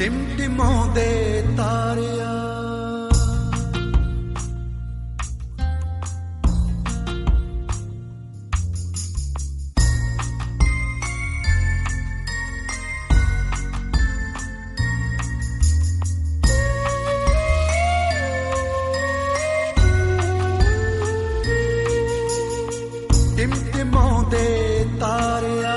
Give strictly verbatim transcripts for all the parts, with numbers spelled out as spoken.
ਟਿਮਟਿਮਾਉਂਦੇ ਤਾਰਿਆ ਟਿਮਟਿਮਾਉਂਦੇ ਤਾਰਿਆ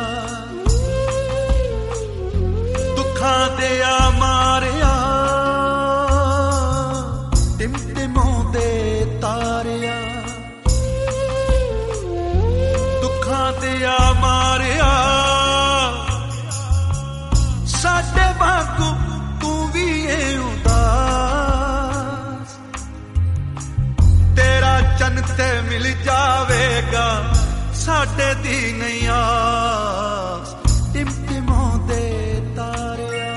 ਦੁੱਖਾਂ ਦੇ ਆ ਮਾਰਿਆ ਟਿਮਟਿਮਾਉਂਦੇ ਤਾਰਿਆ ਦੁੱਖਾਂ ਦੇ ਆ ਮਾਰਿਆ ਸਾਡੇ ਵਾਂਗੂ ਤੂੰ ਵੀ ਏ ਉਦਾਸ ਤੇਰਾ ਚੰਨ ਤੇ ਮਿਲ ਜਾਵੇਗਾ ਸਾਡੇ ਦੀ ਨਹੀਂ ਆਸ ਟਿਮਟਿਮਾਉਂਦੇ ਤਾਰਿਆ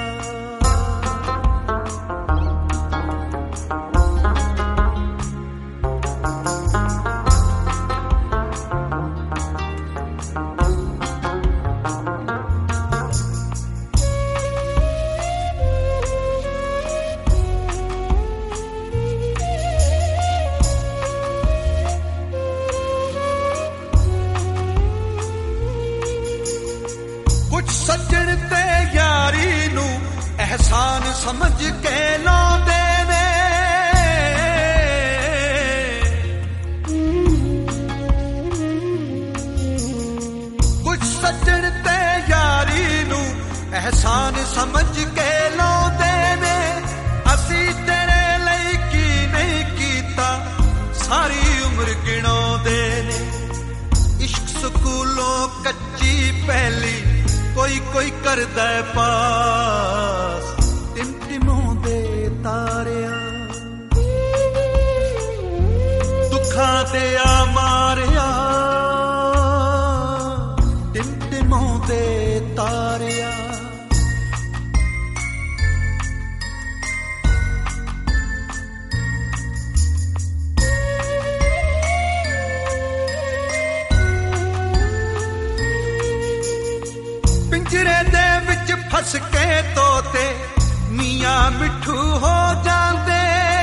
ਸੱਜਣ ਤੇ ਯਾਰੀ ਨੂੰ ਅਹਿਸਾਨ ਸਮਝ ਕੇ ਲਾਉਂਦੇ ਨੇ ਕੁਝ ਸੱਜਣ ਤੇ ਯਾਰੀ ਨੂੰ ਅਹਿਸਾਨ ਸਮਝ ਕੇ ਲਾਉਂਦੇ ਨੇ ਅਸੀਂ ਤੇਰੇ ਲਈ ਕੀ ਨਹੀਂ ਕੀਤਾ ਸਾਰੀ ਉਮਰ ਗਿਣਾਉਂਦੇ ਨੇ ਇਸ਼ਕ ਸਕੂਲੋਂ ਕੱਚੀ ਪਹਿਲੀ ਕੋਈ ਕੋਈ ਕਰਦਾ ਪਾਸ ਟਿਮਟਿਮਾਉਂਦੇ ਤਾਰਿਆ ਦੁੱਖਾਂ ਤੇ ਆ ਮਾਰਿਆ ਟਿਮਟਿਮਾਉਂਦੇ ਤਾਰਿਆ ਪਿੰਜਰੇ ਦੇ ਵਿੱਚ ਫਸ ਕੇ ਤੋਤੇ ਮੀਆਂ ਮਿੱਠੂ ਹੋ ਜਾਂਦੇ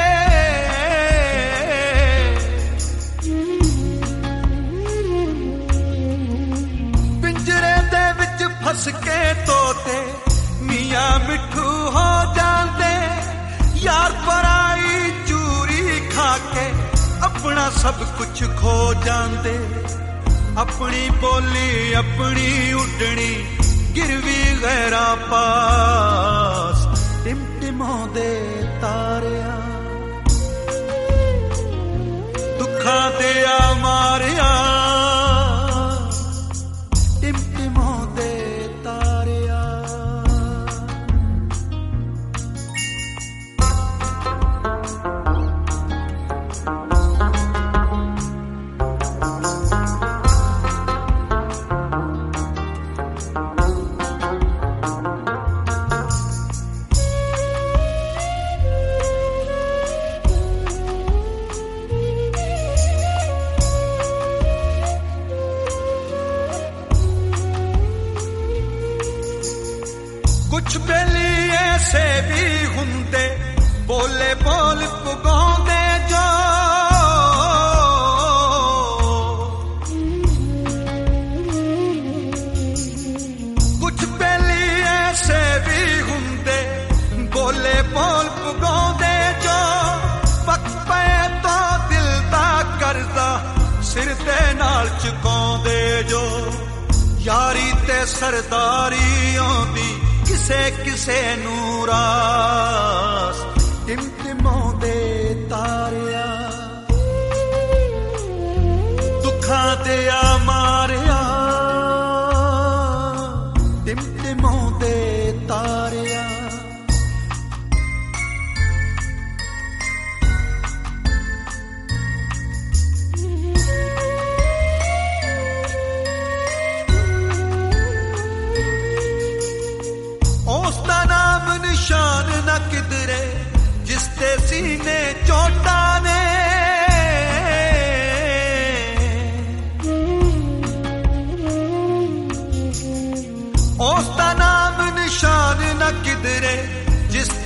ਪਿੰਜਰੇ ਦੇ ਵਿੱਚ ਫਸ ਕੇ ਤੋਤੇ ਮੀਆਂ ਮਿੱਠੂ ਹੋ ਜਾਂਦੇ ਯਾਰ ਪਰਾਈ ਚੂਰੀ ਖਾ ਕੇ ਆਪਣਾ ਸਭ ਕੁਝ ਖੋ ਜਾਂਦੇ ਆਪਣੀ ਬੋਲੀ ਆਪਣੀ ਉੱਡਣੀ ਗਿਰਵੀ ਗੈਰਾਂ ਪਾਸ ਟਿਮਟਿਮਾਉਂਦੇ ਤਾਰਿਆ ਦੁੱਖਾਂ ਦੇ ਆ ਮਾਰਿਆ ਟਿਮਟਿਮਾਉਂਦੇ ਤਾਰਿਆ ਕੁਛ ਬੇਲੀ ਐਸੇ ਵੀ ਹੁੰਦੇ ਬੋਲੇ ਬੋਲ ਪੁਗਾਉਂਦੇ ਜੋ ਕੁਛ ਬੇਲੀ ਐਸੇ ਵੀ ਹੁੰਦੇ ਬੋਲੇ ਬੋਲ ਪੁਗਾਉਂਦੇ ਜੋ ਪੱਕ ਪਏ ਤਾਂ ਦਿਲ ਦਾ ਕਰਦਾ ਸਿਰ ਤੇ ਨਾਲ ਚੁਕਾਉਂਦੇ ਜੋ ਯਾਰੀ ਤੇ ਸਰਦਾਰੀ ਆਉਂਦੀ ਕਿਸੇ ਕਿਸੇ ਨੂੰ ਰਾਸ ਟਿਮਟਿਮਾਉਂਦੇ ਤਾਰਿਆ ਦੁੱਖਾਂ ਤੇ ਆ ਮਾਰਿਆ ਟਿਮਟਿਮਾਉਂਦੇ ਤਾਰਿਆ ਨਿਸ਼ਾਨ ਨਾ ਕਿਧਰੇ ਜਿਸ ਤੇ ਸੀਨੇ ਚੋਟਾਂ ਨੇ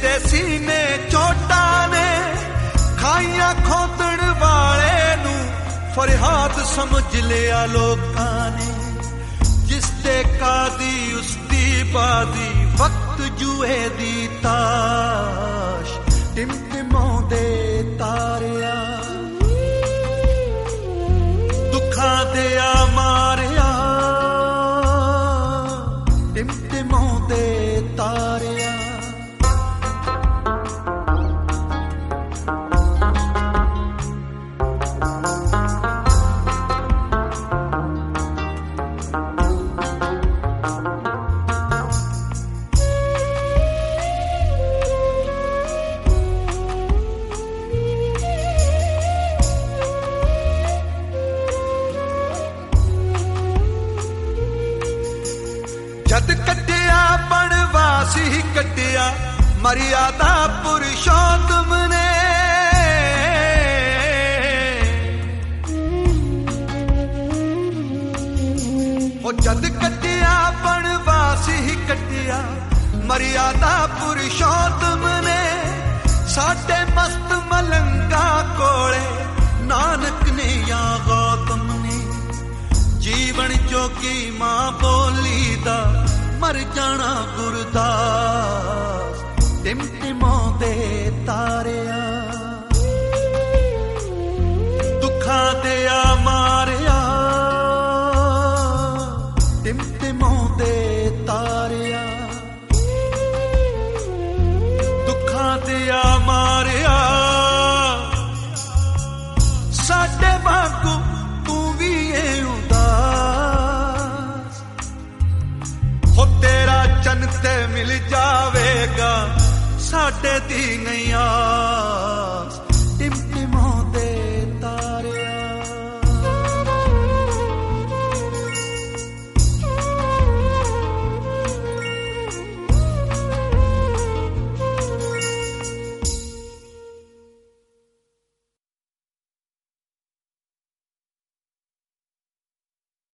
ਟੁੱਟੇ ਸੀਨੇ ਚੋਟਾਂ ਨੇ ਖਾਈਆਂ ਖੋਦਣ ਵਾਲੇ ਨੂੰ ਫਰਿਆਦ ਸਮਝ ਲਿਆ ਲੋਕਾਂ ਨੇ ਜਿਸ ਤੇ ਕਾਦੀ ਉਸ ਦੀ ਬਾਦੀ ਵਕਤ ਜੂਏ ਦੀ ਤਾਸ਼ ਟਿਮਟਿਮਾਉਂਦੇ ਤਾਰਿਆ ਦੁੱਖਾਂ ਦੇ ਆ ਮਾਰਿਆ ਟਿਮਟਿਮਾਉਂਦੇ ਤਾਰਿਆ ਜਦ ਕੱਟਿਆ ਬਣਵਾਸੀ ਕੱਟਿਆ ਮਰਿਆਦਾ ਪੁਰਸ਼ੋਤਮ ਨੇ ਉਹ ਜਦ ਕੱਟਿਆ ਬਣਵਾਸੀ ਕੱਟਿਆ ਮਰਿਆਦਾ ਪੁਰਸ਼ੋਤਮ ਨੇ ਸਾਡੇ ਮਸਤ ਮਲੰਗਾ ਕੋਲੇ ਨਾਨਕ ਨੇ ਜਾਂ ਗੌਤਮ ਨੇ ਜੀਵਨ ਜੋਗੀ ਮਾਂ ਬੋਲੀ ਦਾ ਮਰ ਜਾਣਾ ਗੁਰਦਾਸ ਟਿਮਟਿਮਾਉਂਦੇ ਤਾਰਿਆ ਦੁੱਖਾਂ ਦੇ ਆ ਮਾਰਿਆ ਟਿਮਟਿਮਾਉਂਦੇ ਤਾਰਿਆ ਦੁੱਖਾਂ ਦੇ ਆ ਮਾਰਿਆ ਸਾਡੇ ਵਾਂਗੂ ਤੂੰ ਵੀ ਏ ਚੰਨ ਤੇ ਮਿਲ ਜਾਵੇਗਾ ਸਾਡੇ ਦੀ ਨਹੀਂ ਆਸ